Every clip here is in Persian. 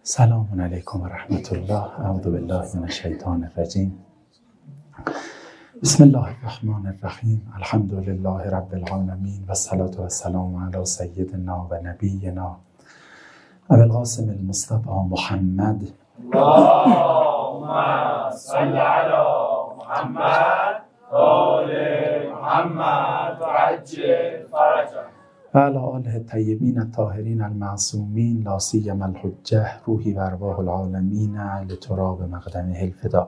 سلام علیکم و رحمت الله. اعوذ بالله من الشیطان الرجیم. بسم الله الرحمن الرحیم. الحمد لله رب العالمین و الصلاة و السلام علی سیدنا و نبینا ابوالقاسم المصطفى محمد. اللهم صل علی محمد و آل محمد و عجل فرجه و علی آله الطیبین الطاهرین المعصومین لا سیما الحجه روحی و ارواح العالمین لتراب مقدمه الفدا.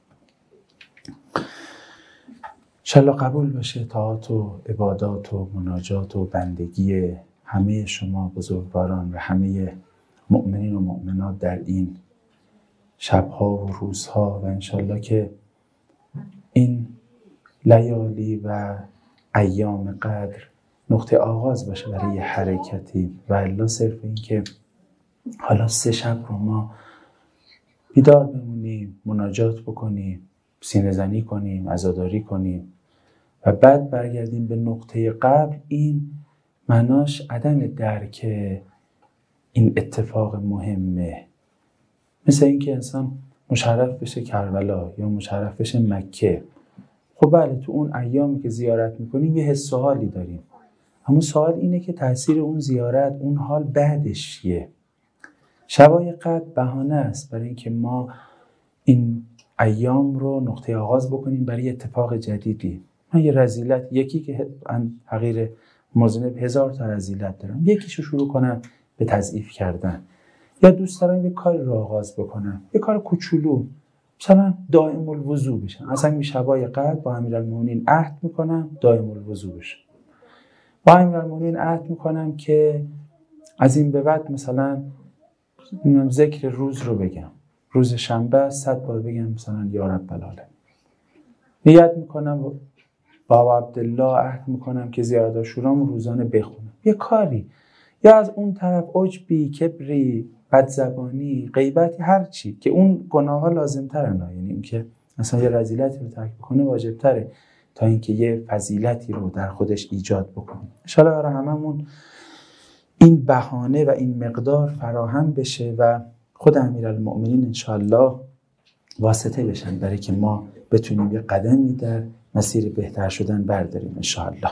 انشالله قبول باشه طاعات و عبادات و مناجات و بندگی همه شما بزرگواران و همه مؤمنین و مؤمنات در این شبها و روزها، و انشالله که این لیالی و ایام قدر نقطه آغاز باشه برای حرکتی، و الا صرف این که حالا 3 شب رو ما بیدار بمونیم، مناجات بکنیم، سینه زنی کنیم، عزاداری کنیم و بعد برگردیم به نقطه قبل، این معناش عدم درک این اتفاق مهمه. مثل این که انسان مشرف بشه کربلا یا مشرف بشه مکه. خب بله، تو اون ایامی که زیارت میکنیم یه حس و حالی داریم، اما سوال اینه که تأثیر اون زیارت، اون حال بعدش چیه؟ شبای قدر بهانه است برای اینکه ما این ایام رو نقطه آغاز بکنیم برای اتفاق جدیدی. من یه رذیلت، یکی که حقیر مذنب 1000 تا رذیلت دارم، یکیشو شروع کنم به تضعیف کردن، یا دوست دارم یه کاری رو آغاز بکنم، یه کار کوچولو، مثلا دائم الوضو بشم. اصلا این شبای قدر با امیرالمومنین عهد میکنم دائم الوضو بشم، با امیرالمومنین عهد میکنم که از این به بعد مثلا ذکر روز رو بگم، روز شنبه 100 بار بگم مثلا یا رب العالمین. نیت میکنم با عبدالله عهد میکنم که زیارت عاشورام روزانه بخونم، یه کاری. یا از اون طرف عجبی، کبری، بدزبانی، غیبتی، هر چی که اون گناه ها لازم ترن، یعنی این که مثلا یه رذیلتی رو ترک بکنه واجب تره تا اینکه یه فضیلتی رو در خودش ایجاد بکنه. ان شاءالله برای هممون این بهانه و این مقدار فراهم بشه و خود امیرالمؤمنین ان شاءالله واسطه بشن برای که ما بتونیم یه قدمی در مسیر بهتر شدن برداریم ان شاءالله.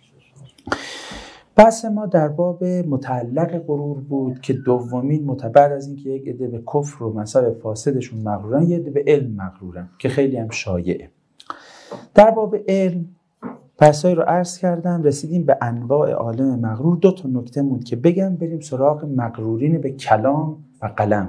بحث ما در باب متعلق غرور بود که دومین بعد از اینکه یک عده به کفر و مذهب فاسدشون مغرورن، یه عده به علم مغرورن که خیلی هم شایعه. در باب علم بحثایی رو عرض کردم، رسیدیم به انواع عالم مغرور. 2 تا نکته موند که بگم، بریم سراغ مغرورین به کلام و قلم.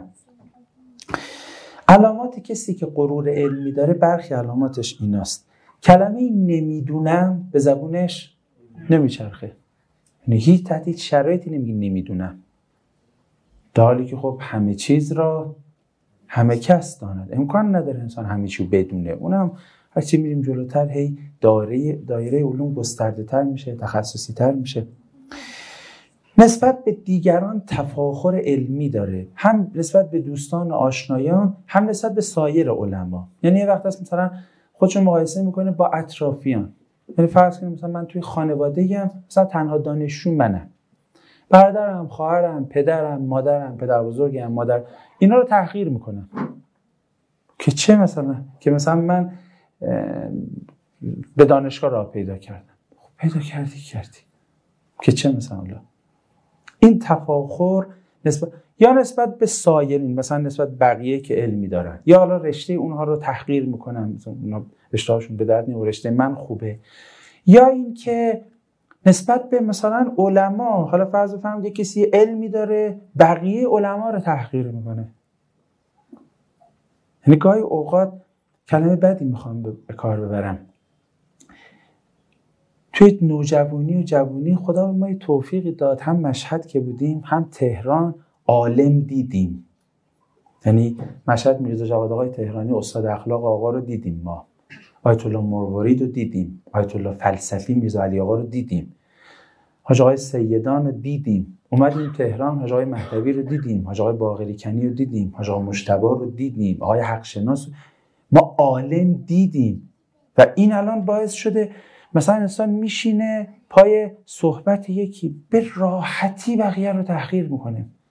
علامات کسی که غرور علمی داره، برخی علاماتش ایناست: کلمه نمیدونم به زبونش نمیچرخه، یعنی هیچ تحت شرایطی نمیگه نمیدونم، در حالی که خب همه چیز را همه کس داند. امکان نداره انسان همه چیو بدونه. اونم هرچی میریم جلوتر هی دایره علوم گسترده تر میشه، تخصصی تر میشه. نسبت به دیگران تفاخر علمی داره، هم نسبت به دوستان و آشنایان، هم نسبت به سایر علما. یعنی یه وقت هست مثلا خودشو مقایسه میکنه با اطرافیان. یعنی فرض کنیم مثلا من توی خانواده‌ام مثلا تنها دانشجو منم، برادرم، خواهرم، پدرم، مادرم، پدر بزرگم، مادر، اینا رو تحقیر میکنم که چه مثلا که مثلا من به دانشگاه راه پیدا کردم. خب پیدا کردی که چه مثلا این تفاخر نسبت به سایرین، مثلا نسبت بقیه که علمی دارن، یا حالا رشته اونها رو تحقیر میکنن، مثلا اونا رشته هاشون به درد نمیخوره، رشته من خوبه. یا این که نسبت به مثلا علما، حالا فرض بفرمایید یه کسی علمی داره بقیه علما رو تحقیر میکنه. یعنی گاهی اوقات کلمه بدی میخوام به کار ببرم، توی نوجوانی و جوانی خدا به ما یه توفیقی داد، هم مشهد که بودیم هم تهران عالم دیدیم. یعنی مشهد میرزا جواد آقای تهرانی استاد اخلاق آقا رو دیدیم، ما آیت الله مروارید رو دیدیم، آیت الله فلسفی میرزا علی آقا رو دیدیم، حاج آقای سیدان رو دیدیم، اومدیم تهران حاج آقای مهدوی رو دیدیم، حاج آقای باقری کنی رو دیدیم، حاج آقای مجتبی رو دیدیم، آقای حق شناس. ما عالم دیدیم و این الان باعث شده مثلا انسان میشینه پای صحبت یکی به راحتی بقیه رو تحقیر میکنه.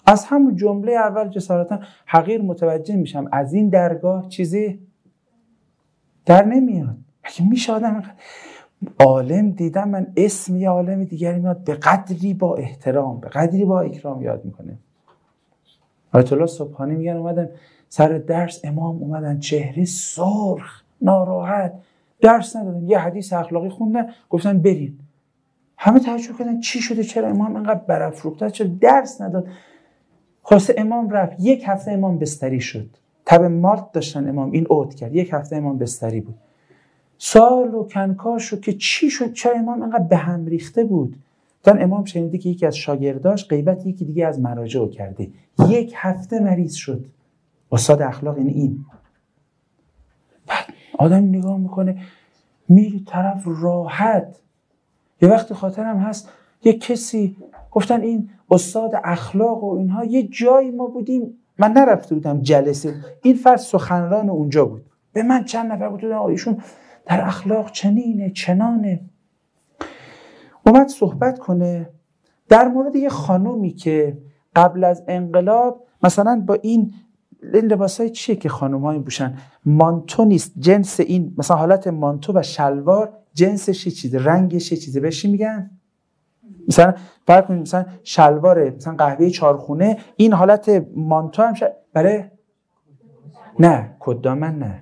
از همون جمله اول جسارتا حقیر متوجه میشم از این درگاه چیزی در نمیاد. اگه میشه آدم عالم دیدم من اسم یه عالم دیگری میاد به قدری با احترام به قدری با اکرام یاد میکنه. آیت الله سبحانی میگن اومدن سر درس، امام اومدن چهره سرخ ناراحت، درس ندادن، یه حدیث اخلاقی خوندن گفتن برین. همه تعجب کردن چی شده، چرا امام اینقدر برافروخته، چرا درس نداد؟ خلاصه امام رفت. یک هفته امام بستری شد، تب مالت داشتن امام، این عود کرد، یک هفته امام بستری بود. سال و کنکار شد که چی شد، چرا امام اینقدر به هم ریخته بود. دان امام شنیده که یکی از شاگرداش غیبت یکی دیگه از مراجع کرده، یک هفته مریض شد. استاد اخلاق این. بعد آدم نگاه میکنه میری طرف راحت. یه وقت خاطرم هست یک کسی گفتن این استاد اخلاق و اینها، یه جایی ما بودیم من نرفته بودم جلسه، این فرد سخنران اونجا بود، به من چند نفر بود ایشون در اخلاق چنینه چنانه، اومد صحبت کنه در مورد یه خانومی که قبل از انقلاب مثلا با این لباسای چیه که خانوم‌ها میپوشن، مانتو نیست جنس، این مثلا حالت مانتو و شلوار جنسش یه چیزه، رنگش یه چیزه، بهش میگن مثلا فرض کنید مثلا شلوار مثلا قهوه‌ای چارخونه، این حالت مانتو هم برای نه کدامن نه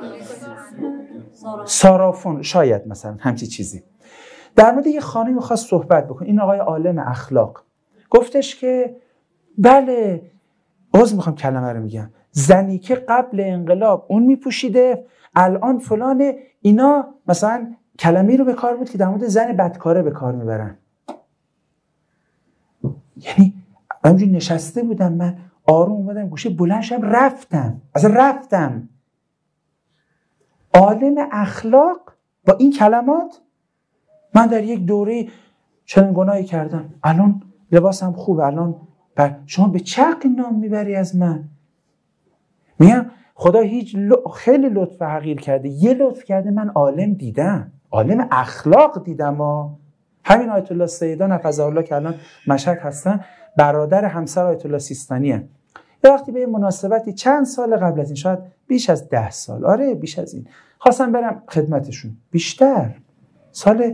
سارافون شاید مثلا همچی چیزی. در مورد یه خانمی می‌خواست صحبت بکنه، این آقای عالم اخلاق گفتش که بله میخوام کلمه رو میگم، زنی که قبل انقلاب اون میپوشیده الان فلانه، اینا مثلا کلمه‌ای رو به کار بود که در مورد زن بدکاره به کار میبرن. یعنی همونجوری نشسته بودم من آروم اومدم گوشه بلند شدم رفتم. عالم اخلاق با این کلمات من در یک دوره چنین گناهی کردم، الان لباسم خوبه، الان شما به چق نام میبری از من؟ میگم خدا خیلی لطف حقیر کرده، یه لطف کرده من عالم دیدم، عالم اخلاق دیدم. همین آیت الله سیدان حفظه الله که الان مشهد هستن برادر همسر آیت الله سیستانی هستن. یه وقتی به یه مناسبتی چند سال قبل از این، شاید بیش از 10 سال، آره بیش از این، خواستم برم خدمتشون، بیشتر سال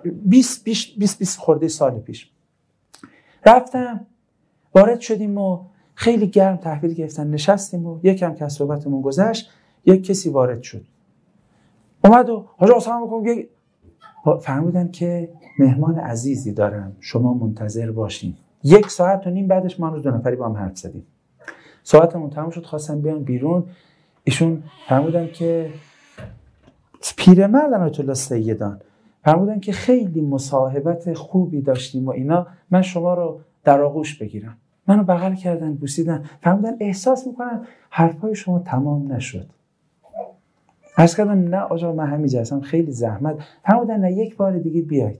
20 خورده سال پیش رفتم، وارد شدیم و خیلی گرم تحویل گرفتن، نشستیم و یکم که از صحبتمون گذشت یک کسی وارد شد، اومد و حاجی سلام علیکم، فرمودن که مهمان عزیزی دارم شما منتظر باشین. 1.5 ساعت بعدش ما 2 نفری با هم حرف زدیم، صحبتمون تموم شد، خواستم بیان بیرون، ایشون فرمودن که پیرمردن آیت الله سیدان، فرمودن که خیلی مصاحبت خوبی داشتیم و اینا، من شما رو در آغوش بگیرم. منو بغل کردن، بوسیدن، فرمودن احساس میکنم حرفای شما تمام نشد. عرض کردم نه آقا من همینجا هستم، خیلی زحمت. فرمودن نه یک بار دیگه بیایید.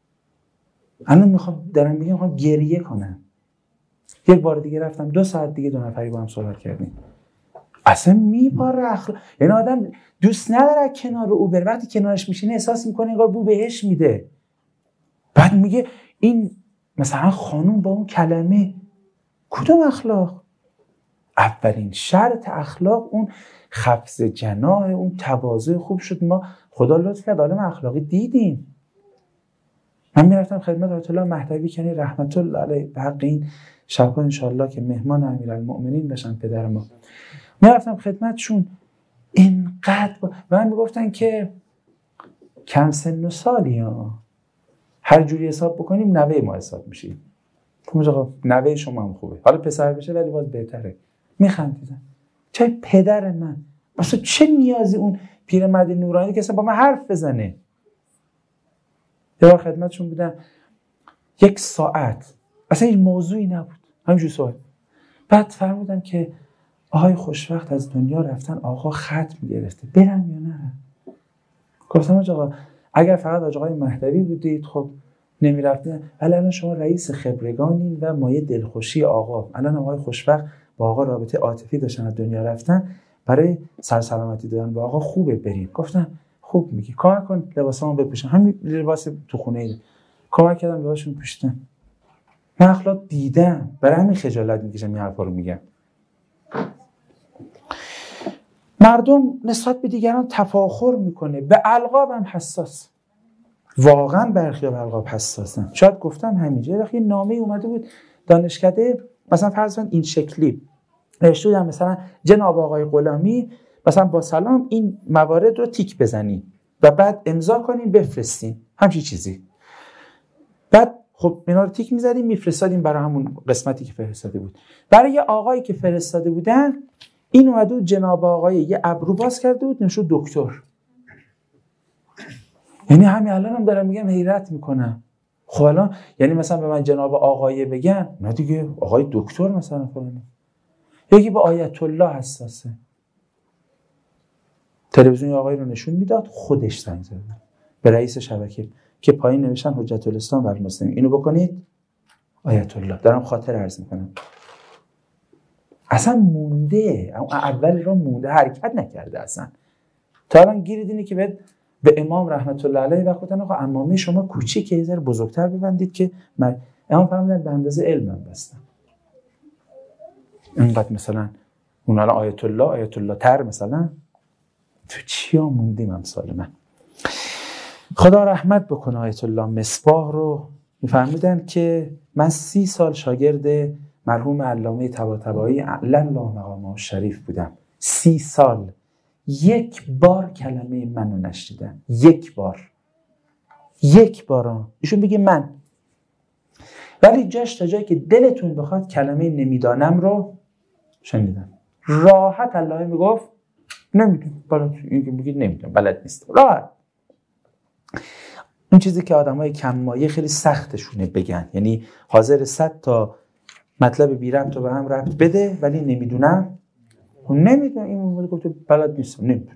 الان میخوام گریه کنم. یک بار دیگه رفتم، 2 ساعت دیگه 2 نفری با هم صحبت کردیم. اصلا میپاره اخلاق، یعنی آدم دوست نداره کنار او بره، وقتی کنارش میشینه احساس میکنه انگار بو بهش میده. بعد میگه این مثلا خانوم با اون کلمه، کدوم اخلاق؟ اولین شرط اخلاق اون خفض جناح، اون تواضع خوب شد. ما خدا لطف کرد عالم اخلاقی دیدیم. من میرفتم خدمت آیت الله مهدوی کنی رحمت الله علیه به حق این شب‌ها انشالله که مهمان امیرالمؤمنین بشن پدر ما، میرفتم خدمتشون، اینقدر من میگفتن که کم سن و سالی ها، هر جوری حساب بکنیم نوه ما حساب میشیم. نوه شما هم خوبه، حالا پسر بشه ولی باز بهتره. میخندیدن چه پدر من، اصلا چه نیازی اون پیرمرد نورانی که اصلا با من حرف بزنه. یه بار خدمتشون بودم 1 ساعت اصلا هیچ موضوعی نبود، همینجور صحبت. بعد فرمودن که آقای خوشوقت از دنیا رفتن، آقا ختم گرفته، برم یا نرم؟ گفتم آقا اگر فقط آقای مهدوی بودید خب نمیرفتین، ولی الان شما رئیس خبرگانین و مایه دلخوشی آقا. الان آقای خوشوقت با آقا رابطه عاطفی داشتن، از دنیا رفتن، برای سلامتی دادن با آقا خوبه بریم. گفتم خوب میگی، کمک کن لباسامو بپوشم، همین لباس تو خونه ای. کمک کردم لباسشون پوشیدن. من اخلاق دیدم، برای همین خجالت میکشم این حرفا رو میگم. مردم نسبت به دیگران تفاخر میکنه، به القاب هم حساس. واقعا برخی به القاب حساسن. شاید گفتم همینجا یه نامه اومده بود دانشکده، مثلا فرض کن این شکلی نوشته بودن مثلا جناب آقای غلامی مثلا با سلام این موارد رو تیک بزنین و بعد امضا کنین بفرستین، همچین چیزی. بعد خب اینا رو تیک می‌زدیم میفرستادیم برای همون قسمتی که فرستاده بود. برای یه آقایی که فرستاده بودن این اومده بود جناب آقای یه ابرو باز کرده بود نشد دکتر. یعنی همین الان هم دارم میگم حیرت میکنم. خب الان یعنی مثلا به من جناب آقای بگن نه دیگه آقای دکتر مثلا فلان. یکی به آیت الله حساسه. تلویزیون آقای رو نشون میداد خودش زنگ زد به رئیس شبکه که پایین نوشتن حجت الاسلام بر مسلمین اینو بکنید. آیت الله دارم خاطر عرض میکنم. اصلا مونده، اول رو مونده، حرکت نکرده اصلا. تا الان گیرید اینه که به امام رحمت الله علیه و گفتن آقا عمامه شما کوچیکه یه ذره بزرگتر ببندید که امام فرمودن به اندازه علمم بستم. اینقدر مثلا اون الان آیت الله تر مثلا تو چیا موندیم امثال من. خدا رحمت بکنه آیت الله مصباح رو. میفهمیدن که من 30 سال شاگرد مرحوم علامه طباطبایی اعلی الله مقامه شریف بودم. 30 سال یک بار کلمه منو نشنیدن. یک بار ایشون بگه من، ولی جاش تا جایی که دلتون بخواد کلمه نمیدانم رو شنیدن. راحت الله میگفت نمیدونم، بلد این که میگید نمیدونم بلد نیست. راحت. اون چیزی که آدمای کم مایه خیلی سختشونه بگن، یعنی حاضر 100 تا مطلب بی ربط رو به هم ربط بده ولی نمیدونم این گفت بلد نیستم نمیدونم.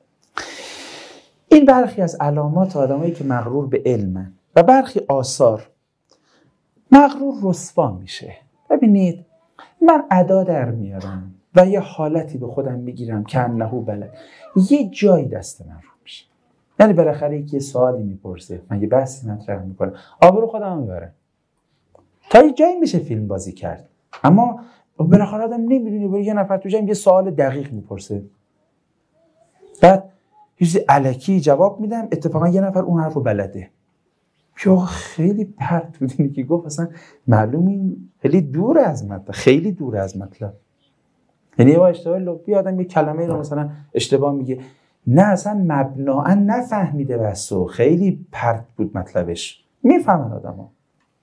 این برخی از علامات آدمایی که مغرور به علمن و برخی آثار. مغرور رسوا میشه. ببینید من ادا در میارم و یه حالتی به خودم میگیرم که انه بلد، یه جایی دست من رو میشه. یعنی بالاخره یکی سوالی میپرسه، من یه بحثی مطرح میکنم، آبرو خودم میبرم. تا یه جایی میشه فیلم بازی کرد، اما بالاخره آدم نمیدونی برای یه نفر تو جمع یه سوال دقیق میپرسه، بعد چیزی الکی جواب میدم، اتفاقا یه نفر اون حرفو بلده. که خیلی پرت بود اینی که گفت، اصلا معلوم این خیلی دور از مطلب. یعنی با اشتباه لفظی آدم یه کلمه رو مثلا اشتباه میگه، نه اصلا مبناً نفهمیده بسو، خیلی پرت بود مطلبش. میفهمن آدم‌ها.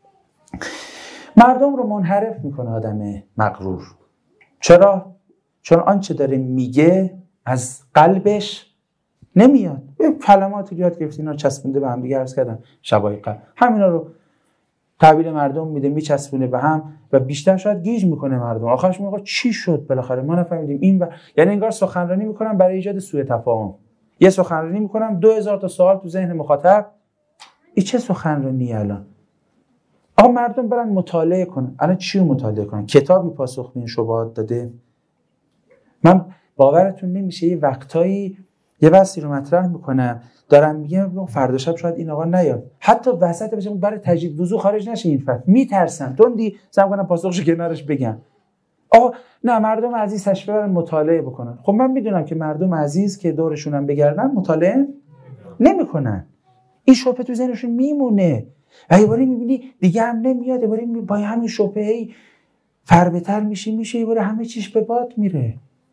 مردم رو منحرف میکنه آدم مغرور. چرا؟ چون آنچه داره میگه از قلبش نمیاد. یه کلماتی یاد گرفت اینا چسبونده به هم دیگه، عرض کردم شبای قبل همینا رو تحویل مردم میده، میچسبونه به هم و بیشتر شاید گیج میکنه مردم. آخرش میگه چی شد بالاخره ما نفهمیدیم این یعنی انگار سخنرانی میکنم برای ایجاد سوء تفاهم. یه سخنرانی میکنم 2000 تا سوال تو ذهن مخاطب. این چه سخنرانی الان؟ آقا مردم برن مطالعه کنن. الان چی رو مطالعه کنن؟ کتابی پاسخ به این شبهات داده؟ من باورتون نمیشه یه وقتایی یه بحثی رو مطرح میکنم دارم میگم فردا شب شاید این آقا نیاد، حتی وسط بشه برای تجدید وضو خارج نشه این فتوا، میترسم توندی سعی کنم پاسخشو کنارش بگم. آقا نه، مردم عزیز تشریف برن مطالعه بکنن. خب من میدونم که مردم عزیز که دورشونم بگردن مطالعه نمیکنن، این شبهه تو ذهنشون میمونه و یه باری میبینی دیگه هم نمیاد، یه باری با همین شبهه فربه‌تر میشه، یه باری همه چیش به باد میره.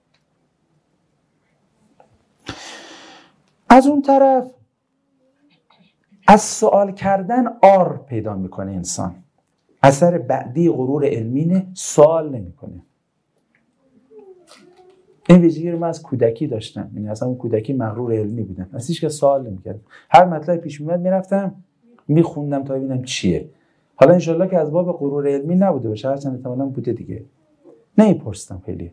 از اون طرف از سوال کردن عار پیدا میکنه انسان. اثر بعدی غرور علمینه، سوال نمیکنه. این ویژگی رو من از کودکی داشتم، یعنی اصلا اون کودکی مغرور علمی بودم، اصلا هیچ کس سوال نمیکرد. هر مطلبی پیش میاد میرفتم میخوندم تا ببینم چیه. حالا انشالله که از باب غرور علمی نبوده باشه، هرچند احتمالاً بوده دیگه، نمیپرستم خیلی،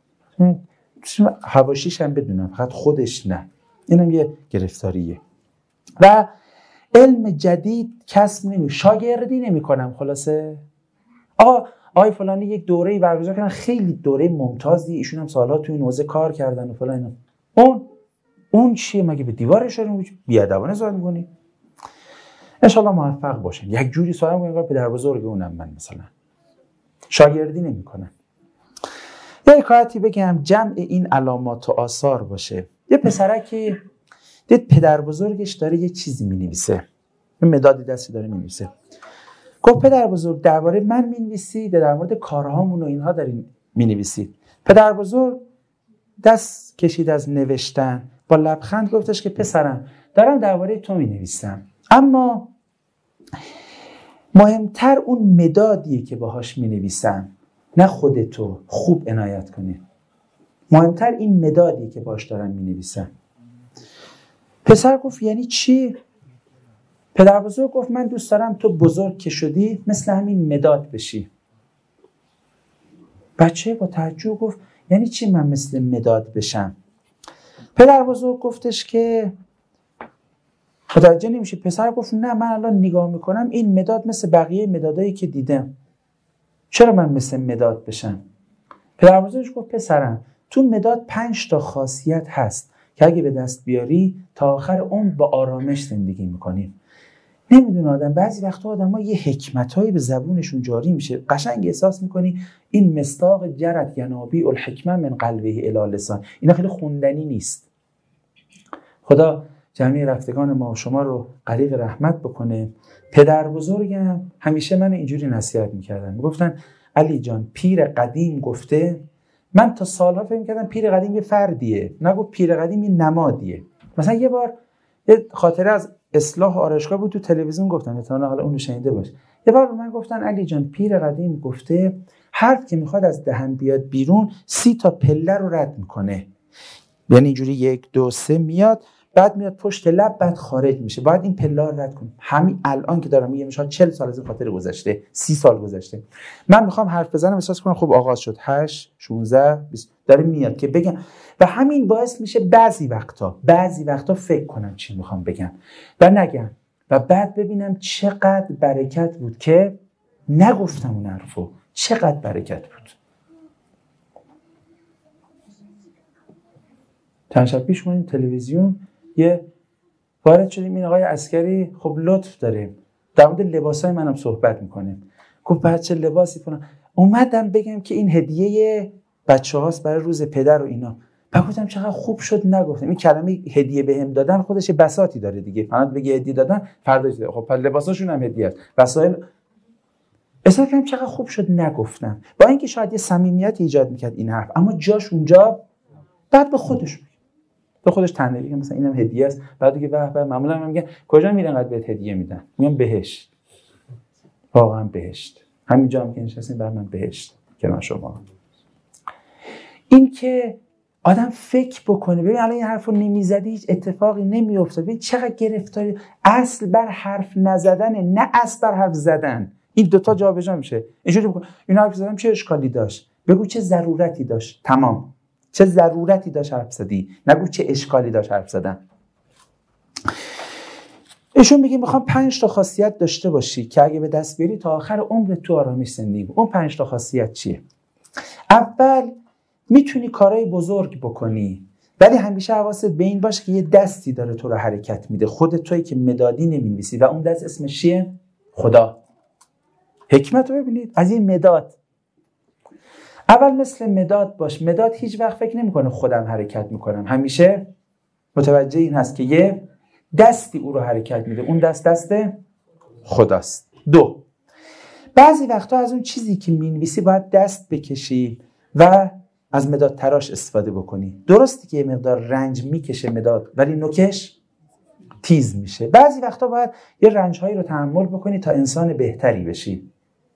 حواشیش هم بدونم، فقط خودش نه. اینم یه گرفتاریه. و علم جدید کسب شاگردی نمی‌کنم. خلاصه آقای فلانی یک دوره‌ای برگزار کردن، خیلی دوره ممتازی، ایشون هم سال‌ها تو این حوزه کار کردن و فلان. اون چیه؟ مگه به دیوار اشاره می‌کنی؟ بی‌ادبانه سوال می‌کنی؟ انشالله موفق باشین. یک جوری سوال میکنم انگار پدر بزرگ اونم من مثلا شاگردی نمیکنم. یه حکایتی بگم جمع این علامات و آثار باشه. یه پسرکی دید پدر بزرگش داره یه چیزی مینویسه، یه مدادی دستی داره مینویسه. گفت پدر بزرگ درباره من مینویسید، در مورد کارهامون و اینها دارین مینویسید؟ پدر بزرگ دست کشید از نوشتن، با لبخند گفتش که پسرم دارم درباره تو مینویسم، اما مهمتر اون مدادیه که باهاش مینویسم، نه خودتو. خوب عنایت کنید. مهمتر این مدادیه که باهاش دارم مینویسم. پسر گفت یعنی چی؟ پدر بزرگ گفت من دوست دارم تو بزرگ که شدی مثل همین مداد بشی. بچه با تعجب گفت یعنی چی من مثل مداد بشم؟ پدر بزرگ گفتش که متوجه نمیشه. پسر گفت نه من الان نگاه میکنم این مداد مثل بقیه مدادایی که دیدم، چرا من مثل مداد بشم؟ پدر بزرگش گفت پسرم تو مداد 5 تا خاصیت هست که اگه به دست بیاری تا آخر عمر با آرامش زندگی میکنیم. نمیدونه آدم بعضی وقتا آدم‌ها یه حکمتایی به زبونشون جاری میشه، قشنگ احساس میکنی این مصداق جرت ینابیع الحکمه من قلبه الی لسان. اینا خیلی خوندنی نیست. خدا جمعی رفتگان ما و شما رو غریق رحمت بکنه. پدر بزرگم همیشه من اینجوری نصیحت میکردن، میگفتن علی جان پیر قدیم گفته. من تا سالها فکر میکردم پیر قدیم یه فردیه، نگو پیر قدیم یه نمادیه. مثلا یه بار یه خاطره از اصلاح آرایشگاه بود تو تلویزیون گفتن، مثلا حالا اونو شنیده باش. یه بار به من گفتن علی جان پیر قدیم گفته حرف که میخواد از دهن بیاد بیرون 30 تا پله رو رد میکنه. یعنی اینجوری 1 2 3 میاد، بعد میاد پشت لب، بعد خارج میشه. باید این پله رو رد کنیم. همین الان که دارم میگم مثلا 40 سال از این خاطره گذشته، 30 سال گذشته. من میخوام حرف بزنم احساس کنم خب آغاز شد 8 16 20 داره میاد که بگم، و همین باعث میشه بعضی وقتا فکر کنم چی میخوام بگم و نگم و بعد ببینم چقدر برکت بود که نگفتم اون حرفو. چقدر برکت بود. چند شب پیش اومدیم تلویزیون، یه وارد شدیم، این آقای عسکری خب لطف داریم در مورد لباسای منم صحبت میکنیم. گفت بچه لباسی فلان. اومدم بگم که این هدیه بچه‌هاست برای روز پدر و اینا. بعد گفتم چقدر خوب شد نگفتم. این کلمه هدیه بهم دادن خودش بساطی داره دیگه. فقط بگی هدیه دادن فرداش خب پس لباساشون هم هدیه است. وسایل اصلا کردم چقدر خوب شد نگفتم. با اینکه شاید یه صمیمیت ایجاد میکرد این حرف، اما جاش اونجا. بعد به خودش تنبیه که مثلا اینم هدیه است. بعد دیگه به معمولا من میگن کجا میرن انقدر بهت هدیه میدن؟ میگم بهشت. واقعا بهشت. همینجا هم که نشستیم بر من بهشت کنار شما. این که آدم فکر بکنه ببین الان این حرفو نمیزدی هیچ اتفاقی نمیافتاد. ببین چقدر گرفتاری. اصل بر حرف نزدن، نه اصل بر حرف زدن. این دوتا جابجا میشه. اینجوری بکن این حرف زدم چه اشکالی داشت؟ بگو چه ضرورتی داشت. تمام. چه ضرورتی داشت حرف زدی، نگو چه اشکالی داشت حرف زدن. ایشون میگه میخوام 5 تا خاصیت داشته باشی که اگه به دست بیاری تا آخر عمرت تو آرامش زندگی کنی. اون 5 تا خاصیت چیه؟ اول میتونی کارهای بزرگ بکنی، ولی همیشه حواست به این باشه که یه دستی داره تو رو حرکت میده. خودت تویی که مدادی نمی‌نویسی و اون دست اسمش چیه؟ خدا. حکمت رو ببینید از این مداد. اول مثل مداد باش. مداد هیچ وقت فکر نمیکنه خودم حرکت میکنم، همیشه متوجه این هست که یه دستی او رو حرکت میده. اون دست خداست. 2 بعضی وقتا از اون چیزی که مینویسی باید دست بکشی و از مداد تراش استفاده بکنی. درستی که یه مقدار رنج میکشه مداد، ولی نوکش تیز میشه. بعضی وقتا باید یه رنجهایی رو تحمل بکنی تا انسان بهتری بشی.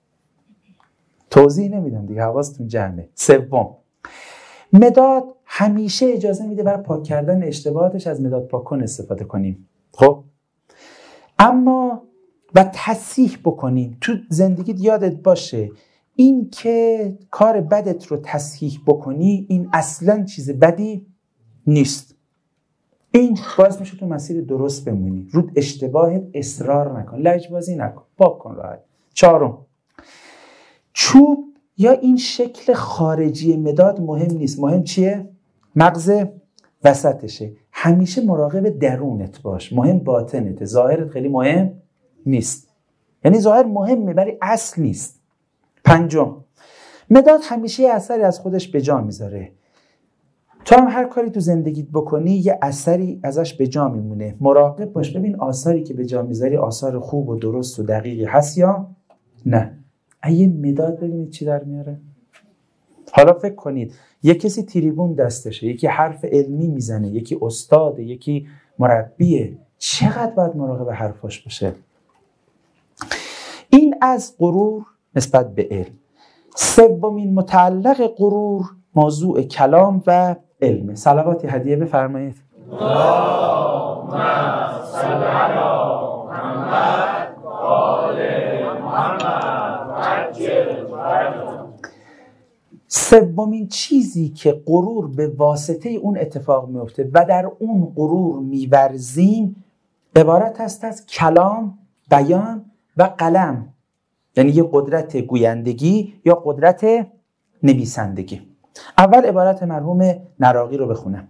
توضیح نمیدم دیگه، حواستون جمعه. 3 مداد همیشه اجازه میده برای پاک کردن اشتباهاتش از مداد پاک کن استفاده کنیم. خب اما و تصحیح بکنیم. تو زندگیت یادت باشه این که کار بدت رو تصحیح بکنی این اصلا چیز بدی نیست. این باعث میشه تو مسیر درست بمونی. رو اشتباهت اصرار نکن، لجبازی نکن، پاک کن راحت. 4 چوب یا این شکل خارجی مداد مهم نیست. مهم چیه؟ مغز وسطشه. همیشه مراقب درونت باش. مهم باطنته. ظاهرت خیلی مهم نیست. یعنی ظاهر مهمه ولی اصل نیست. پنجم، مداد همیشه یه اثری از خودش به جا میذاره. تو هم هر کاری تو زندگیت بکنی یه اثری ازش به جا میمونه. مراقب باش ببین آثاری که به جا میذاری آثار خوب و درست و دقیقی هست یا نه. یه مداد ببینید چی در میاره. حالا فکر کنید یه کسی تریبون دستشه، یکی حرف علمی میزنه، یکی استاده، یکی مربیه، چقدر باید مراقب حرفاش باشه. این از غرور نسبت به علم. سومین متعلق غرور موضوع کلام و علم. صلواتی هدیه بفرمایید. اللهم صل علی محمد و آل محمد و عجل فرجهم. سومین چیزی که غرور به واسطه اون اتفاق میفته و در اون غرور میورزیم عبارت است از کلام، بیان و قلم. یعنی یه قدرت گویندگی یا قدرت نویسندگی. اول عبارت مرحوم نراقی رو بخونم.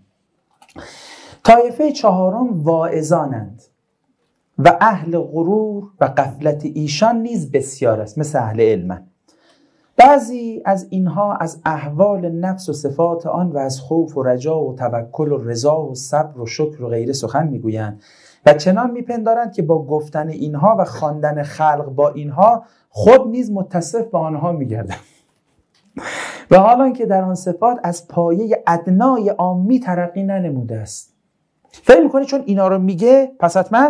طایفه چهارم واعظانند و اهل غرور و غفلت ایشان نیز بسیار است، مثل اهل علم. بعضی از اینها از احوال نفس و صفات آن و از خوف و رجا و توکل و رضا و صبر و شکر و غیره سخن میگویند و چنان میپندارند که با گفتن اینها و خواندن خلق با اینها خود نیز متصف با آنها میگردند و حالا که در آن صفات از پایه ادنای عامی ترقی ننموده است. فکر میکنه چون اینا رو میگه پس حتما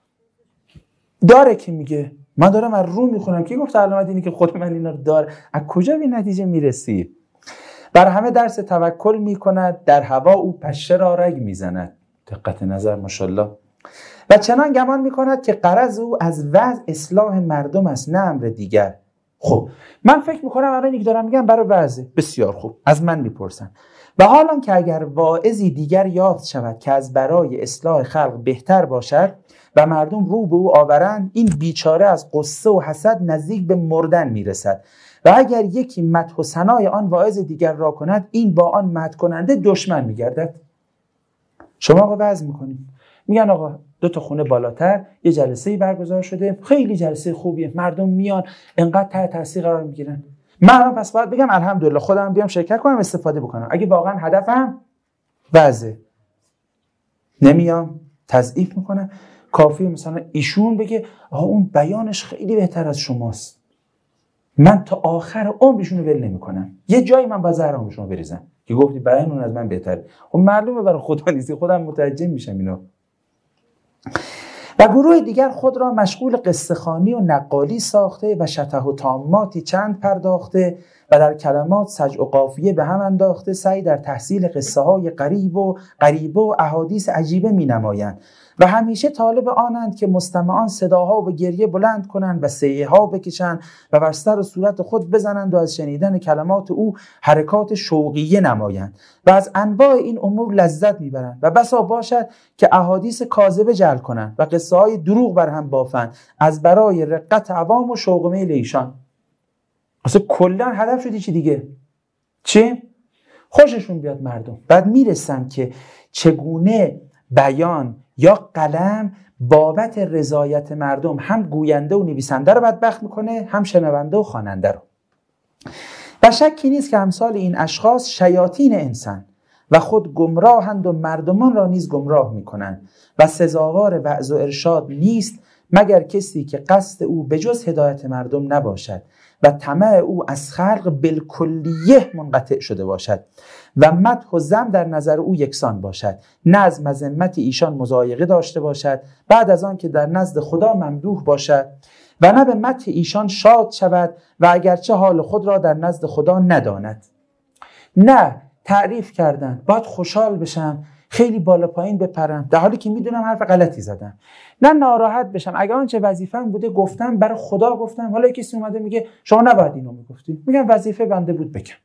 داره که میگه. من دارم از رو میخونم کی گفت علامت اینی که خود من اینا رو داره؟ از کجا به نتیجه میرسی؟ بر همه درس توکل میکند، در هوا او پشه را رگ میزند. دقت نظر ماشاءالله. و چنان گمان میکند که غرض او از وضع اصلاح مردم است نه امر دیگر. خب من فکر میکنم الان اینی که دارم میگم برای وضع بسیار خوب. از من میپرسن و حالا که اگر واعظی دیگر یافت شود که از برای اصلاح خلق بهتر باشد و مردم رو به او آورند، این بیچاره از غصه و حسد نزدیک به مردن میرسد و اگر یکی مدح و ثنای آن واعظ دیگر را کند، این با آن مدح کننده دشمن میگردد. شما آقا وعظ میکنید، میگن آقا 2 تا خونه بالاتر یه جلسه‌ای برگزار شده، خیلی جلسه خوبیه، مردم میان انقدر تحت تاثیر قرار میگیرن، من پس باید بگم الحمدلله خودم بیام شرکت کنم استفاده بکنم. اگه واقعا هدفم وعظه نمیام تضعیف میکنم. کافی مثلا ایشون بگه آقا اون بیانش خیلی بهتر از شماست، من تا آخر عمرشون رو ول نمیکنم. یه جایی من باید زهرام شما بریزم که گفتی بیان اون از من بهتره. خب معلومه برای خدا نیستی، خودم متوجه میشم اینو. و گروه دیگر خود را مشغول قصه خوانی و نقالی ساخته و شطح و طاماتی چند پرداخته و در کلمات سجع و قافیه به هم انداخته سعی در تحصیل قصه های غریبه و احادیث عجیبه می نمایند و همیشه طالب آنند که مستمعان صداها و گریه بلند کنند و سیحه ها بکشند و بر سر و صورت خود بزنند و از شنیدن کلمات او حرکات شوقیه نمایند و از انواع این امور لذت میبرند و بسا باشد که احادیث کاذبه جعل کنند و قصه های دروغ بر هم بافند از برای رقت عوام و شوق میل ایشان. اصلا کلا هدف شدی چی دیگه؟ چی؟ خوششون بیاد مردم. بعد میرسن که چگونه بیان یا قلم بابت رضایت مردم هم گوینده و نویسنده رو بدبخت میکنه، هم شنونده و خواننده رو. و شکی نیست که امثال این اشخاص شیاطین انسان و خود گمراهند و مردمان را نیز گمراه میکنند و سزاوار وعظ و ارشاد نیست مگر کسی که قصد او به جز هدایت مردم نباشد و طمع او از خلق بالکلیه منقطع شده باشد و مدح و ذم در نظر او یکسان باشد، نه از مذمت ایشان مضایقه داشته باشد بعد از آن که در نزد خدا ممدوح باشد و نه به مدح ایشان شاد شود و اگرچه حال خود را در نزد خدا نداند. نه تعریف کردن باید خوشحال بشم، خیلی بالا پایین بپرم در حالی که میدونم حرف غلطی زدم. نه ناراحت بشم اگه آنچه وظیفه‌ام بوده گفتم، برای خدا گفتم، حالا کسی اومده میگه شما نباید اینو میگفتی، میگم وظیفه بنده بود بگم.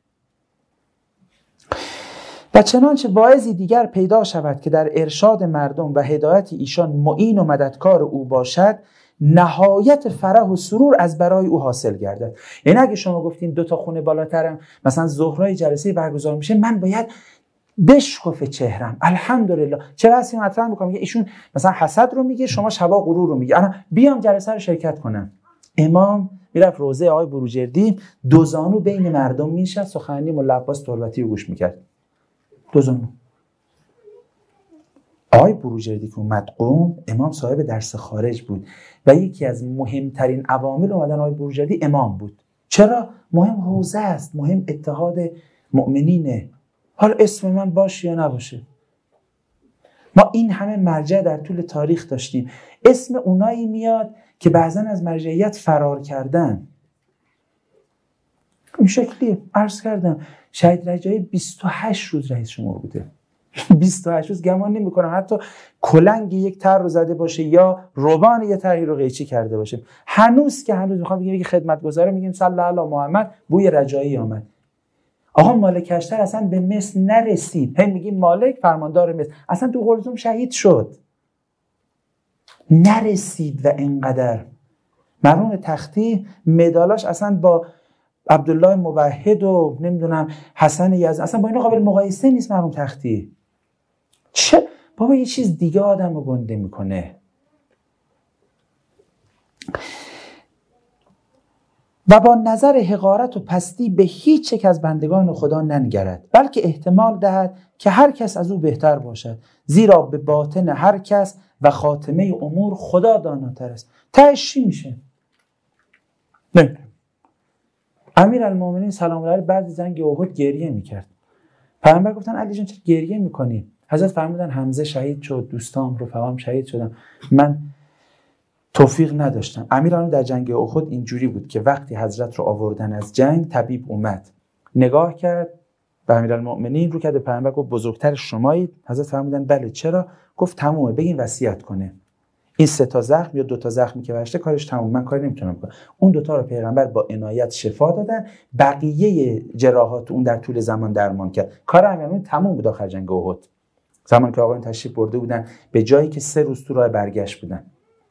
و چنانچه واعظی دیگر پیدا شود که در ارشاد مردم و هدایت ایشان معین و مددکار او باشد، نهایت فرح و سرور از برای او حاصل گردد. یعنی اگه شما گفتین 2 تا خونه بالاترم مثلا ظهرای جلسه برگزار میشه، من باید بشکفه چهرم، الحمدلله. چه بحثی مطرح میکنم، میگه ایشون مثلا حسد رو میگه، شما شبا غرور رو میگه، انا بیام جلسه رو شرکت کنم. امام میرفت روضه آقای بروجردی، دو زانو بین مردم میشد، سخنرانی مولا عباس تربتی رو گوش میکرد. دو زانو. آقای بروجردی که اومد قم، امام صاحب درس خارج بود و یکی از مهمترین عوامل اومدن آقای بروجردی امام بود. چرا؟ مهم حوزه است، مهم اتحاد مؤمنینه. حالا اسم من باشه یا نباشه، ما این همه مرجع در طول تاریخ داشتیم. اسم اونایی میاد که بعضن از مرجعیت فرار کردن. این شکلی عرض کردم شهید رجایی 28 روز رئیس جمهور بوده. 28 روز گمان نمی کنم حتی کلنگ یک تر رو زده باشه یا روبان یک تری رو قیچی کرده باشه. هنوز که هنوز میخوام بگیم خدمتگزاره میگیم صلی علی محمد، بوی رجایی آمد. آقا مالک اشتر اصلا به مصر نرسید، هم میگیم مالک فرماندار مصر، اصلا تو قلزم شهید شد، نرسید. و اینقدر مرحوم تختی مدالاش اصلا با عبدالله موحد و نمیدونم حسن یزدی اصلا با اینا قابل مقایسه نیست. مرحوم تختی چه بابا یه چیز دیگه آدم رو گنده میکنه. و با نظر حقارت و پستی به هیچ یک از بندگان خدا ننگرد، بلکه احتمال دهد که هر کس از او بهتر باشد، زیرا به باطن هر کس و خاتمه امور خدا داناتر است. تهش چی میشه؟ نه. امیرالمومنین سلام الله علیه بعد جنگ احد گریه میکرد. پیامبر گفتن علی جان چرا گریه میکنی؟ حضرت فرمودن حمزه شهید شد، دوستام رفقام شهید شدن، من توفیق نداشتم. امیرالمومنین در جنگ احد اینجوری بود که وقتی حضرت رو آوردن از جنگ، طبیب اومد نگاه کرد به امیرالمومنین، رو کرد به پیامبر گفت بزرگتر شمایید؟ حضرت فرمودن بله. چرا؟ گفت تمومه، بگین وصیت کنه. این 3 تا زخم یا 2 تا زخمی که برشته کارش تموم، من کاری نمیتونم کنم. اون 2 تا رو پیغمبر با عنایت شفا دادن، بقیه جراحات اون در طول زمان درمان کرد. کار امیرالمومنین تموم بود آخر جنگ احد، زمان که آقایون تشریف برده بودن به جایی که 3 روز تو راه برگشت بودن.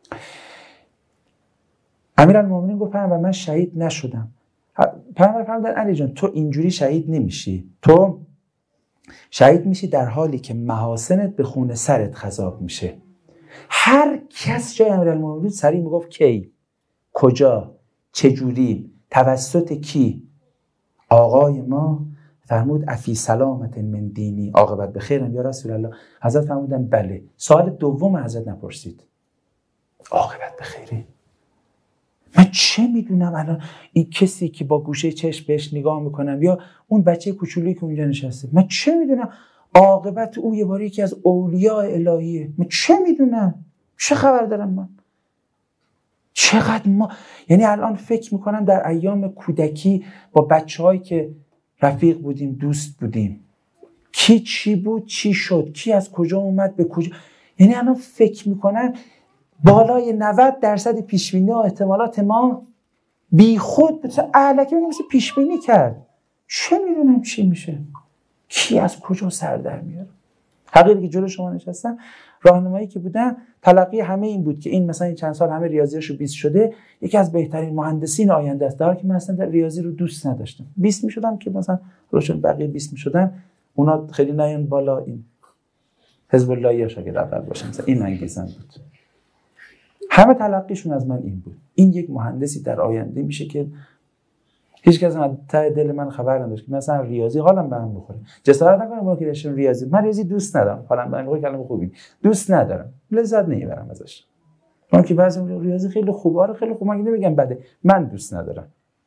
امیرالمومنین گفت پیامبر من شهید نشدم. پیامبر فرمودن علی جان تو اینجوری شهید نمیشی، تو شهید میشی در حالی که محاسنت به خون سرت خضاب میشه. هر کس جای امیرالمومنین سریع میگفت کی، کجا، چجوری، توسط کی؟ آقای ما فرمود افی سلامت من دینی، عاقبت به خیرم یا رسول الله. حضرت فرمودن بله. سوال دوم حضرت نپرسید، عاقبت به خیری؟ من چه میدونم الان این کسی که با گوشه چشم بهش نگاه میکنم یا اون بچه کوچولویی که اونجا نشسته، من چه میدونم عاقبت او یه بار یکی از اولیاء الهیه؟ من چه میدونم؟ چه خبر دارم من؟ چقدر ما یعنی الان فکر میکنم در ایام کودکی با بچه‌هایی که رفیق بودیم، دوست بودیم، کی چی بود، چی شد، کی از کجا اومد به کجا، یعنی الان فکر میکنم بالای 90% پیشبینی و احتمالات ما بی خود اهلکی مثل پیشبینی کرد. چه میدونم چی میشه، کی از کجا سر در میاره. حقیقی که جلو شما نشستم، راهنمایی که بودن، تلقی همه این بود که این مثلا این چند سال همه ریاضیاشو 20 شده، یکی از بهترین مهندسین آینده است، در حالی که من اصلا ریاضی رو دوست نداشتم. 20 میشدم که مثلا روشن بقیه 20 میشدن، اونا خیلی نیان بالا این حزب اللهی شاگرد اول باشن، مثلا این انگیزم بود. همه تلقیشون از من این بود، این یک مهندسی در آینده میشه که هیچ کس از ته دل من خبر نداشت که مثلا ریاضی حالم به هم بخوره. جسارت نکنم ما که داشتم ریاضی، من ریاضی دوست ندارم، حالم به هم بخوره کلمه خوبی دوست ندارم، لذت نمیبرم ازش. من که بعضی ریاضی خیلی خوبه، آره خیلی خوبه، من نمیگم بده، من دوست ندارم.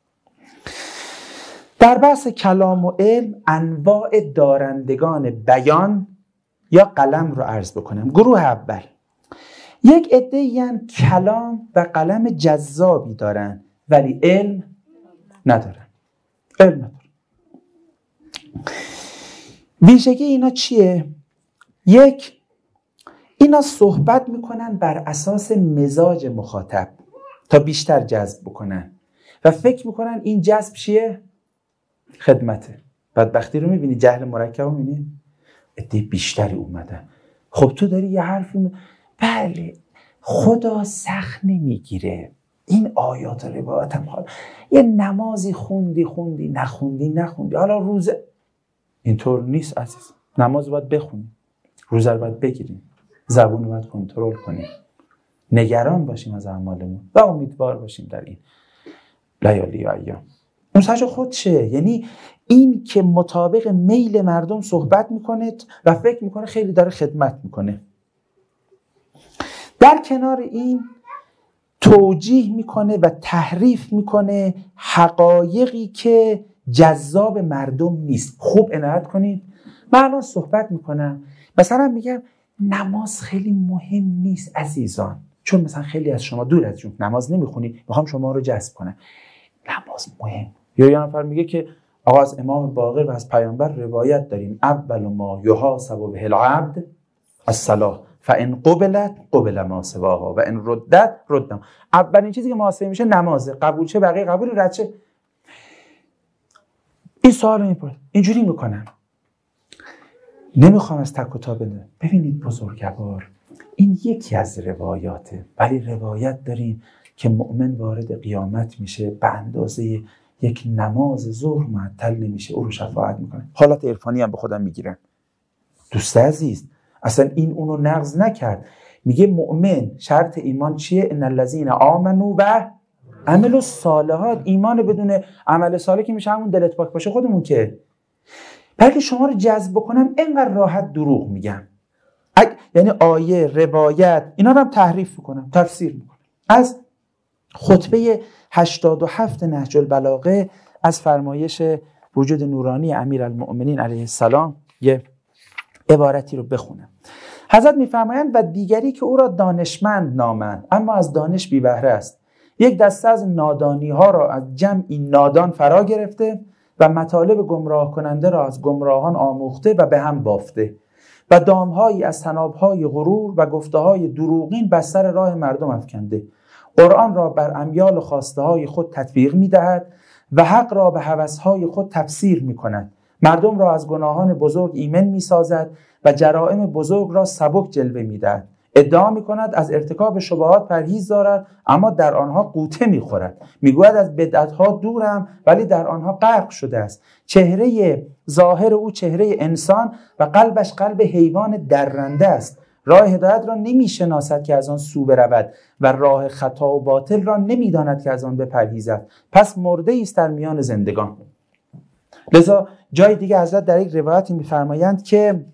در بحث کلام و علم انواع دارندگان بیان یا قلم رو عرض بکنم. گروه اول، یک عده‌ای ان کلام و قلم جذابی دارن ولی علم ندارن. علم ندارن. ویژگی اینا چیه؟ یک، اینا صحبت میکنن بر اساس مزاج مخاطب تا بیشتر جذب بکنن و فکر میکنن این جذب چیه؟ خدمته. بدبختی رو میبینی، جهل مرکب رو میبینی، عده بیشتری اومدن. خب تو داری یه حرفی بله خدا سخت نمیگیره، این آیات و روایات هم حال یه نمازی خوندی نخوندی، حالا روزه اینطور نیست عزیز. نماز رو باید بخونیم، روزه رو باید بگیریم، زبون رو باید کنترل کنیم، نگران باشیم از اعمالمون و امیدوار باشیم در این لیالی و ایام. اون سج خودشه، یعنی این که مطابق میل مردم صحبت میکنه و فکر میکنه خیلی داره خدمت میکنه. در کنار این توجیه میکنه و تحریف میکنه حقایقی که جذاب مردم نیست. خوب عنایت کنید، من الان صحبت میکنم مثلا میگم نماز خیلی مهم نیست عزیزان، چون مثلا خیلی از شما دور از جون نماز نمیخونید، میخوام شما رو جذب کنم. نماز مهم. یا یه نفر میگه که آقا از امام باقر و از پیامبر روایت داریم اول ما یحاسب به العبد الصلاة فان قبلت قبل ما سواها و ان ردت ردم. اولین چیزی که محاسبه میشه نمازه، قبول شه بقیه قبول، رد شه. این سوالو میپرسم، اینجوری میکنم، نمیخوام از تک و تا بدم. ببینید بزرگوار، این یکی از روایاته، ولی روایت داریم که مؤمن وارد قیامت میشه به اندازه یک نماز ظهر معطل نمیشه، او رو شفاعت میکنه. حالت عرفانی هم به خودم میگیرن. دوست عزیز، اصلا این اونو نقض نکرد. میگه مؤمن شرط ایمان چیه؟ ان الذین آمنوا و عملوا الصالحات. ایمان بدون عمل صالح که میشه همون دلت پاک باشه خودمون که. بلکه شما رو جذب بکنم اینقدر راحت دروغ میگم، یعنی آیه، روایت، اینا رو هم تحریف میکنم، تفسیر میکنم. از خطبه 87 نهج البلاغه از فرمایش وجود نورانی امیرالمؤمنین علیه السلام یه عبارتی رو بخونم. حضرت میفرمایند و دیگری که او را دانشمند نامند اما از دانش بی بهره است، یک دسته از نادانی ها را از جمعی نادان فرا گرفته و مطالب گمراه کننده را از گمراهان آموخته و به هم بافته و دامهایی از طنابهای غرور و گفته‌های دروغین بر سر راه مردم افکنده. قرآن را بر امیال و خواسته های خود تطبیق می‌دهد و حق را به هوس‌های خود تفسیر می‌کند. مردم را از گناهان بزرگ ایمن می‌سازد و جرائم بزرگ را سبک جلوه می‌دهد. ادعا می‌کند از ارتکاب شبهات پرهیز دارد اما در آنها غوطه می‌خورد. می‌گوید از بدعت‌ها دورم ولی در آنها غرق شده است. چهره ظاهر او چهره انسان و قلبش قلب حیوان درنده است. راه هدایت را نمی‌شناسد که از آن سو برود و راه خطا و باطل را نمی‌داند که از آن بپرهیزد. پس مرده است در میان زندگان. لذا جای دیگه حضرت در یک روایتی می‌فرمایند که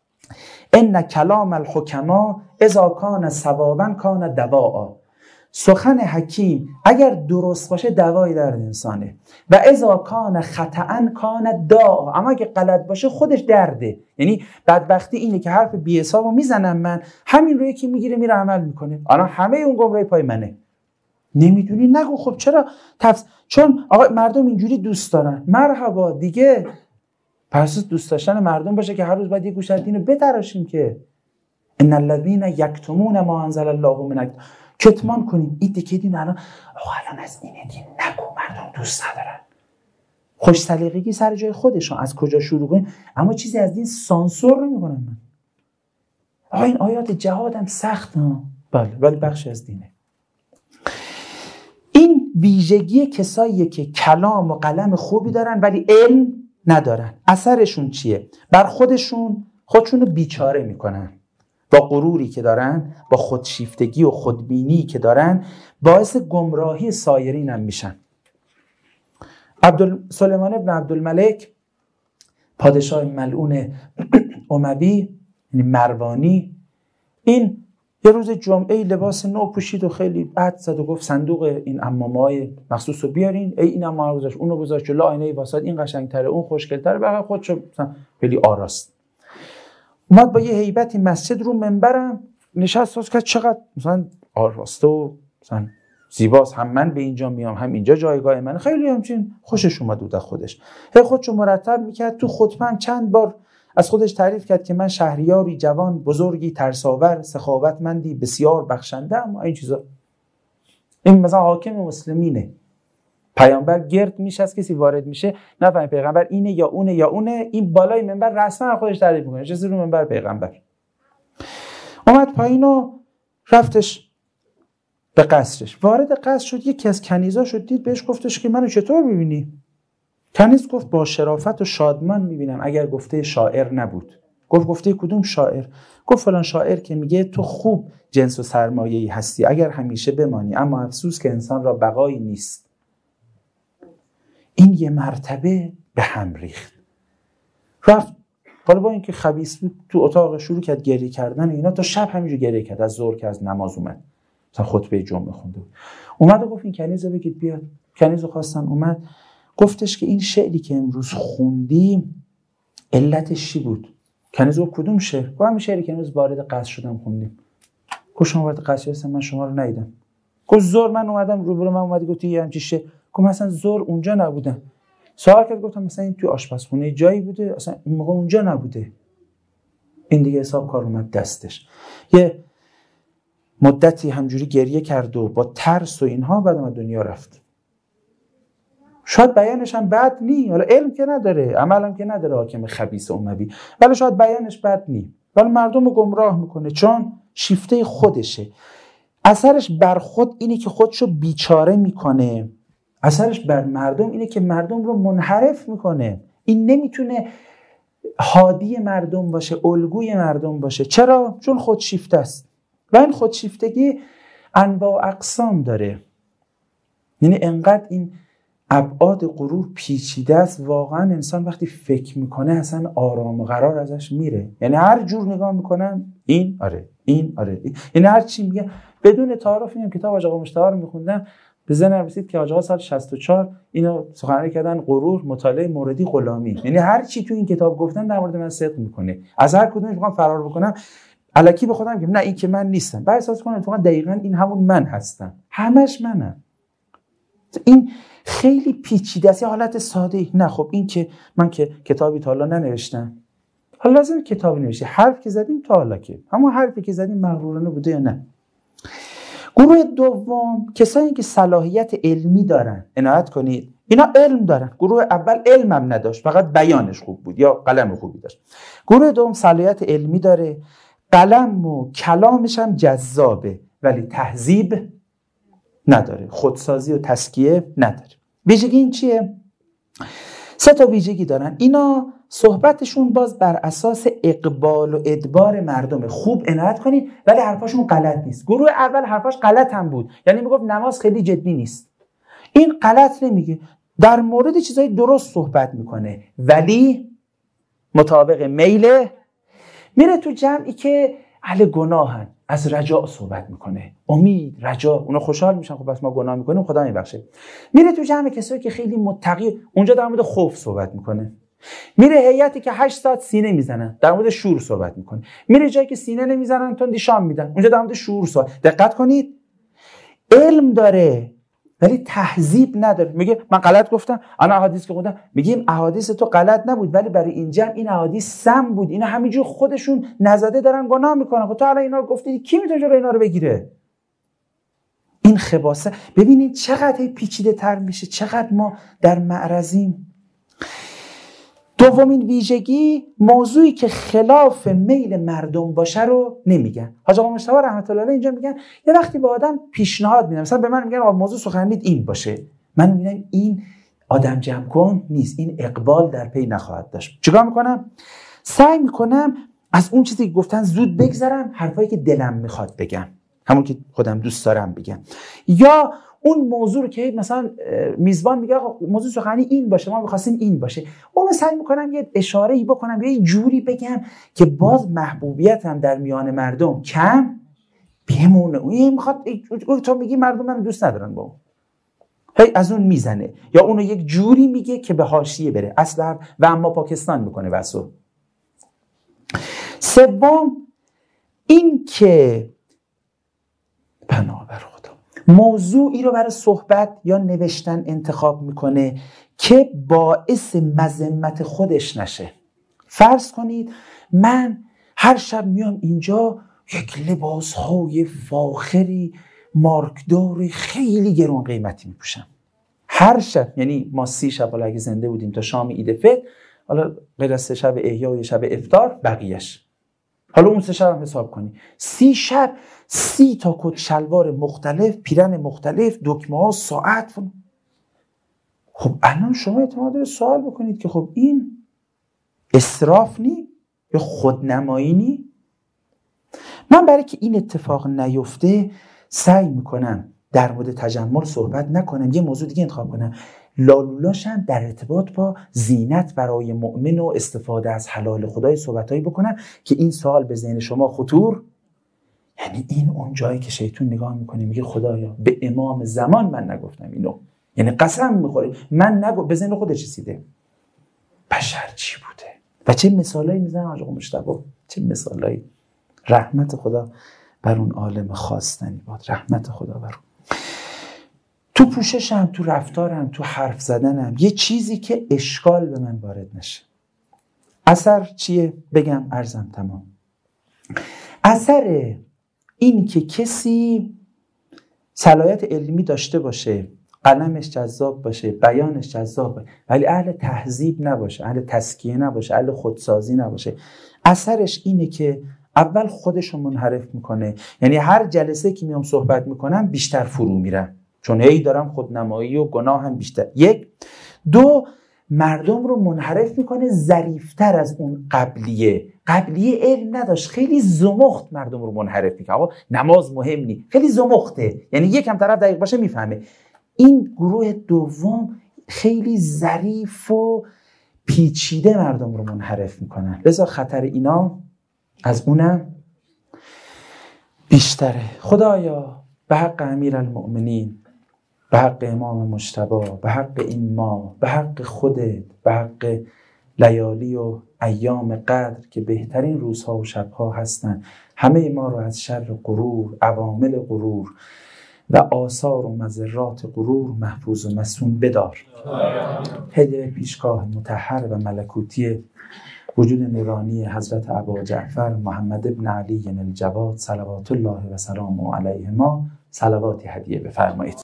ان کلام الحکما اذا کان صوابا کان دواء. سخن حکیم اگر درست باشه دوایی در انسانه و اذا کان خطأ کان داء. اما اگه غلط باشه خودش درده. یعنی بدبختی اینه که حرف بی حسابو میزنم من، همین رو یکی میگیره میره عمل میکنه، الان همه اون گمراهی پای منه. نمیدونی نگو. خب چرا؟ چون آقا مردم اینجوری دوست دارن. مرحبا دیگه، پس دوست داشتن مردم باشه که هر روز باید یه گوشه از دینو بتراشیم که ان الذین یکتمون ما انزل الله من کتمان کنیم. این دیگه دین الان از این دین نگو، مردم دوست ندارن. خوش سلیقگی سر جای خودشون، از کجا شروع کنیم، اما چیزی از دین سانسور نمی‌کنم من. آقا این آیات جهاد هم سخت ها، بله، ولی بخشی از دینه. این ویژگی کساییه که کلام و قلم خوبی دارن ولی علم ندارن. اثرشون چیه؟ بر خودشون رو بیچاره میکنن. با غروری که دارن، با خودشیفتگی و خودبینی که دارن، باعث گمراهی سایرین هم میشن. سلیمان ابن عبدالملک، پادشاه ملعون اموی یعنی مروانی، این یه روز جمعه لباس نو پوشید و خیلی بد زد و گفت صندوق این عمامه‌های مخصوص رو بیارین. این عمامه رو گذاشت، اون رو گذاشت جلو آینه واسط، این قشنگ‌تره، اون خوشگل‌تره، بقیه خودشو مثلا خیلی آراست. اومد با یه هیبتی مسجد رو منبرم نشست، واسه که چقدر مثلا آراسته و مثلا زیباست، هم من به اینجا میام هم اینجا جایگاه منه. خیلی همچین خوشش اومد بود از خودش. هی خودشو مرتب میکرد. تو خطبه هم چند بار از خودش تعریف کرد که من شهریاری جوان، بزرگی، ترساور، سخاوتمندی، بسیار بخشنده. اما این چیزا، این مثلا حاکم مسلمینه، پیامبر گرد میشه، از کسی وارد میشه نفهمه پیغمبر اینه یا اونه یا اونه، این بالای منبر رسما خودش تعریف میکنه، چه رو منبر پیغمبر. اومد پایین و رفتش به قصرش. وارد قصر شد، یکی از کنیزا شد، دید بهش گفتش که منو چطور میبینی؟ کنیز گفت با شرافت و شادمان میبینم، اگر گفته شاعر نبود. گفته کدوم شاعر؟ گفت فلان شاعر که میگه تو خوب جنس و سرمایه‌ای هستی اگر همیشه بمانی، اما افسوس که انسان را بقایی نیست. این یه مرتبه به هم ریخت. رفت حالا با اینکه خبیث بود تو اتاق شروع کرد گریه کردن اینا، تا شب همینجور گریه کرد. از ظهر که از نماز اومد مثلا خطبه جمعه خونده بود، اومد و گفت این کنیزو بگید بیاد. کنیزو خواستن، اومد گفتش که این شعری که امروز خوندیم علتش چی بود؟ کنیزو کدوم شعر؟ گفت همین شعری که امروز وارد قصر شدم خوندیم. گفت شما وارد قصر هستم من شما رو ندیدم. گفت زور من اومدم روبرو من اومدی گفتی یه همچین شعر. گفت مثلا زور اونجا نبودم. سوال کرد گفتم مثلا این توی آشپزخونه جایی بوده، اصلا اون موقع اونجا نبوده. این دیگه حساب کار اومد دستش. یه مدتی همجوری گریه کرد و با ترس و اینها بعد از دنیا رفت. شاید بیانش هم بد نی، حالا علم که نداره، عمل هم که نداره حاکم خبیث اموی، ولی شاید بیانش بد نی، ولی مردم رو گمراه میکنه چون شیفته خودشه. اثرش بر خود اینه که خودشو بیچاره میکنه، اثرش بر مردم اینه که مردم رو منحرف میکنه. این نمیتونه هادی مردم باشه، الگوی مردم باشه. چرا؟ چون خودشیفته است و این خودشیفتگی انواع و اقسام داره. یعنی انقدر این ابعاد غرور پیچیده است، واقعا انسان وقتی فکر میکنه اصلا آرام و قرار ازش میره. یعنی هر جور نگاه میکنم این آره این آره این. یعنی هر چی میگه بدون تعارف. اینم کتاب حاج آقا مجتبی رو میخوندم به ذهنم رسید که حاج آقا سال 64 اینو سخنرانی کردن، غرور، مطالعه موردی، غلامی. یعنی هر چی تو این کتاب گفتن در مورد من صدق میکنه. از هر کدومش میخوام فرار بکنم الکی به خودم میگم نه این که من نیستم، بعد احساس کنم اتفاقا دقیقاً این همون من هستم، همش منم. این خیلی پیچیده است. یه حالت ساده ای. نه خب این که من که کتابی تا حالا ننوشتم، حالا لازم کتابی نوشی. حرف که زدیم تا حالا که همون حرفی که زدیم مغرورانه بوده یا نه. گروه دوم کسایی که صلاحیت علمی دارن، عنایت کنید اینا علم دارن. گروه اول علم هم نداشت، فقط بیانش خوب بود یا قلم خوبی داشت. گروه دوم صلاحیت علمی داره، قلم و کلامش هم جذابه ولی تهذیب نداره، خودسازی و تزکیه نداره. ویژگی این چیه؟ 3 ویژگی دارن. اینا صحبتشون باز بر اساس اقبال و ادبار مردمه. خوب عنایت کنید ولی حرفاشون غلط نیست. گروه اول حرفاش غلط هم بود، یعنی میگفت نماز خیلی جدی نیست. این غلط نمیگه، در مورد چیزای درست صحبت میکنه ولی مطابق میله. میره تو جمعی که اهل گناهن، از رجاء صحبت میکنه، امید، رجا. اونا خوشحال میشن خب بس ما گناه میکنیم خدا میبخشه. میره تو جمع کسایی که خیلی متقی، اونجا در مورد خوف صحبت میکنه. میره هیئتی که 8 ساعت سینه میزنن، در مورد شور صحبت میکنه. میره جایی که سینه نمیزنن تندی شام میدن، اونجا در مورد شور صحبت. دقت کنید، علم داره ولی تهذیب نداره. میگه من غلط گفتم، انا احادیث که خوندم میگیم احادیث تو غلط نبود ولی برای این جمع این احادیث سم بود. اینا همینجور خودشون نزده دارن گناه میکنن. خب تو الان اینا رو گفتی، کی میتونه جلوی اینا رو بگیره؟ این خباثه. ببینید چقدر پیچیده تر میشه، چقدر ما در معرضیم. دومین ویژگی، موضوعی که خلاف میل مردم باشه رو نمیگن. حاج آقا مجتبی رحمت الله علیه اینجا میگن یه وقتی به آدم پیشنهاد میدن، مثلا به من میگن آقا موضوع سخنرانیت این باشه، من میگم این آدم جمع کن نیست، این اقبال در پی نخواهد داشت. چیکار میکنم؟ سعی میکنم از اون چیزی که گفتن زود بگذرم، حرفایی که دلم میخواد بگم، همون که خودم دوست دارم بگم. یا اون موضوع رو که مثلا میزبان میگه آقا موضوع سخنرانی این باشه، ما می‌خواستیم این باشه، اونو سعی میکنم یه اشاره‌ای بکنم یا یه جوری بگم که باز محبوبیتم در میان مردم کم بمونه. اون میخواد تو میگی مردم من دوست ندارن با اون، هی از اون میزنه یا اونو یک جوری میگه که به حاشیه بره، اصلا و اما پاکستان میکنه واسو. سوم این که پناه بر خدا موضوعی رو برای صحبت یا نوشتن انتخاب میکنه که باعث مذمت خودش نشه. فرض کنید من هر شب میام اینجا یک لباسهای فاخری مارکدار خیلی گرون قیمتی میپوشم هر شب، یعنی ما 30 شب حالا اگه زنده بودیم تا شام عید فطر، حالا غیر از 3 شب احیا و 1 شب افطار بقیهش، حالا اون 3 شب هم حساب کنی 30 شب 30 تا کت شلوار مختلف، پیرن مختلف، دکمه ها، ساعت. خب الان شما اعتماد داره سوال بکنید که خب این اسراف نی؟ یا خودنمایی؟ من برای که این اتفاق نیفته سعی میکنم در مورد تجمل صحبت نکنم، یه موضوع دیگه انتخاب کنم. لالولاشم در ارتباط با زینت برای مؤمن و استفاده از حلال خدای صحبتایی بکنم که این سوال به ذهن شما خطور، یعنی این اون جایی که شیطان نگاه میکنه میگه خدایا به امام زمان من نگفتم اینو، یعنی قسم میخوره من به ذهن خودش رسیده بشر چی بوده و چه مثالایی میزنه آقا مجتبی، چه مثالایی. رحمت خدا بر اون عالم خواستنی باد، رحمت خدا بر اون. تو پوششم، تو رفتارم، تو حرف زدنم یه چیزی که اشکال به من وارد نشه. اثر چیه؟ بگم عرضم تمام. اثر این که کسی صلاحیت علمی داشته باشه، قلمش جذاب باشه، بیانش جذاب باشه، ولی اهل تهذیب نباشه، اهل تزکیه نباشه، اهل خودسازی نباشه، اثرش اینه که اول خودشو منحرف میکنه. یعنی هر جلسه که میام صحبت میکنم بیشتر فرو میرم، چون هی دارم خودنمایی و گناه هم بیشتر. یک. دو، مردم رو منحرف میکنه ظریفتر از اون قبلیه علم نداشت، خیلی زمخت مردم رو منحرف میکنه. آقا نماز مهم نی، خیلی زمخته، یعنی یکم طرف دقیق باشه میفهمه. این گروه دوم خیلی ظریف و پیچیده مردم رو منحرف میکنن، لذا خطر اینا از اونم بیشتره. خدایا به حق امیرالمؤمنین، به حق امام مجتبی، به حق این ما، به حق خودت، به حق لیالی و ایام قدر که بهترین روزها و شبها هستن، همه ما رو از شر غرور، عوامل غرور و آثار و مضرات غرور محفوظ و مصون بدار. هدیه پیشگاه مطهر و ملکوتی وجود نورانی حضرت ابا جعفر محمد ابن علی الجواد صلوات الله و سلامه علیهما صلواتی هدیه بفرمایید.